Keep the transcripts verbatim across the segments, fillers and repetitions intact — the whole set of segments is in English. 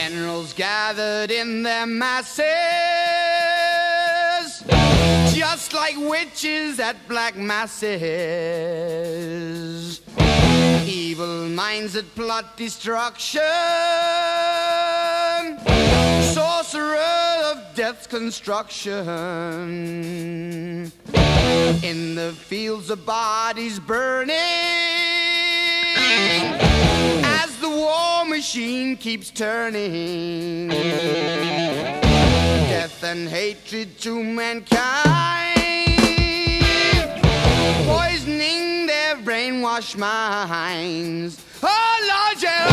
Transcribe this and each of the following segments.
Generals gathered in their masses, just like witches at black masses. Evil minds that plot destruction, sorcerer of death's construction. In the fields of bodies burning, as the war machine keeps turning. Death and hatred to mankind, poisoning their brainwashed minds. Oh Lord, yeah.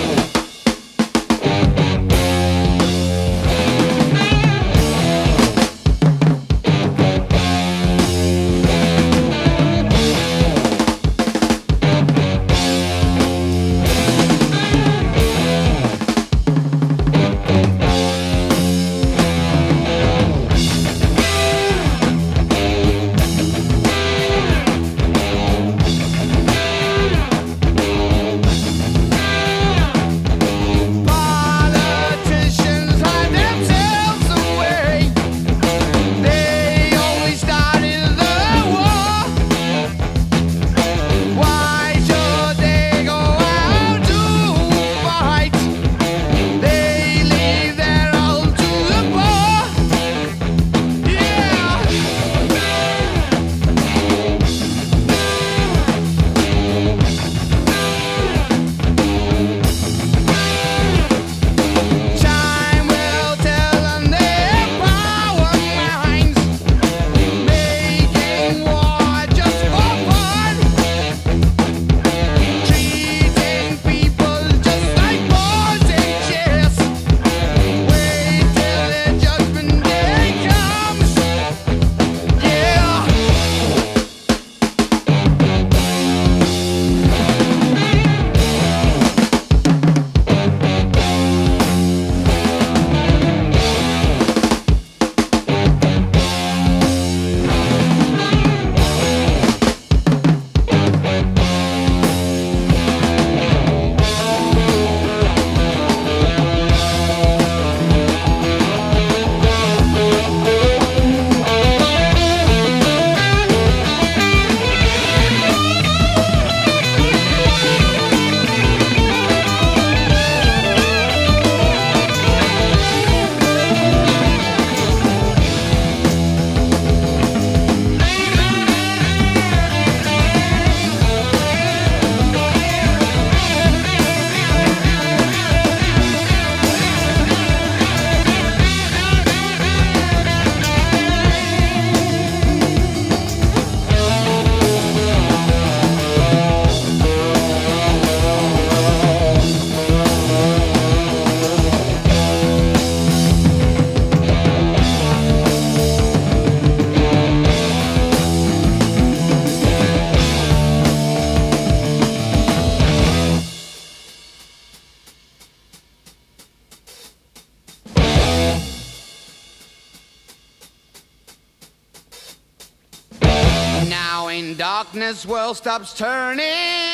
Now in darkness world stops turning,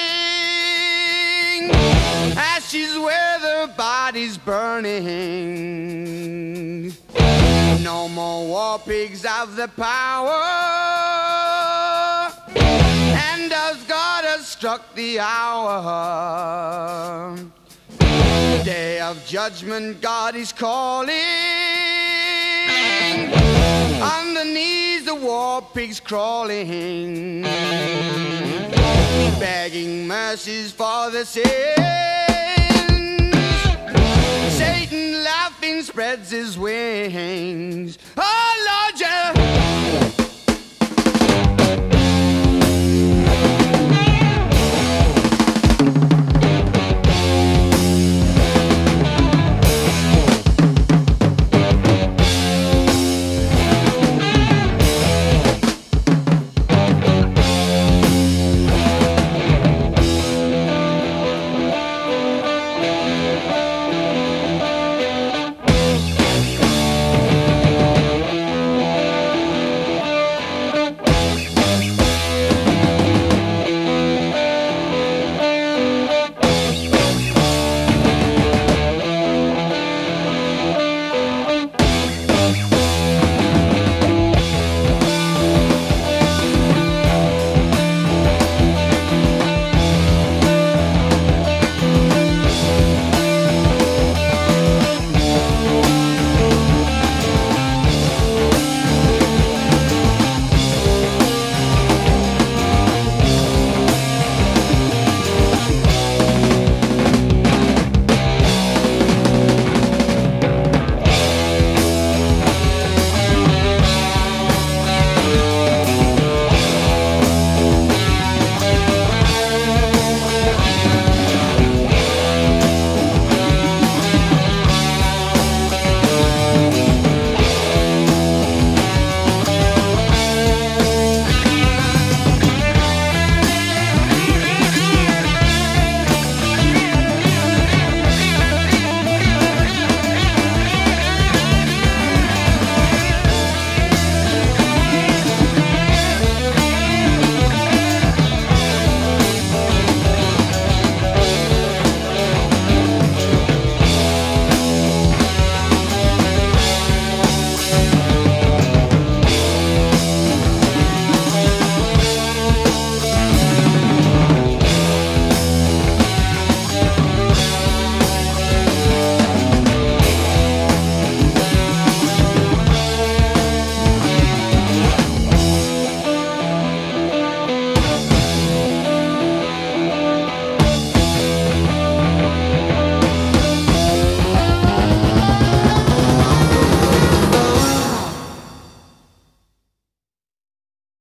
ashes where the body's burning. No more war pigs have the power, and as God has struck the hour, day of judgment God is calling. Underneath the war pigs crawling, begging mercies for the sins. Satan laughing spreads his wings. Oh Lord, yeah.